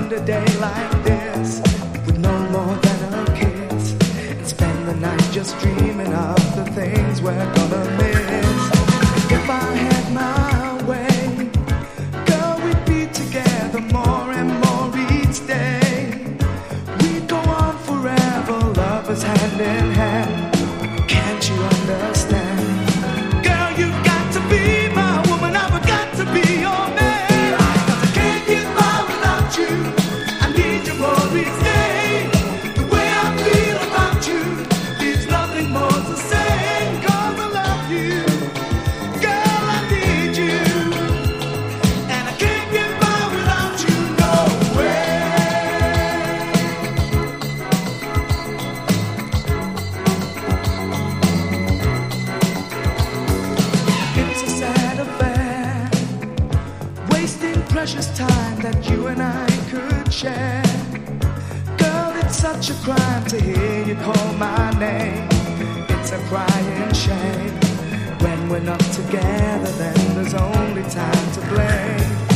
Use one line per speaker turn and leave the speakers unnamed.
spend a day like this with no more than a kiss, and spend the night just dreaming of the things we're gonna miss. If I had my way, girl, we'd be together more and more each day. We'd go on forever, lovers hand in hand. Can't you understand? Girl, you've got to be my woman, I've got to be your man. 'Cause I can't get by without you, I need you more each day. The way I feel about you leaves nothing more to say. 'Cause I love you, girl, I need you, and I can't get by without you, no way. It's a sad affair, wasting precious time that you and I could share. Girl, it's such a crime to hear you call my name. It's a crying shame. When we're not together, then there's only time to blame.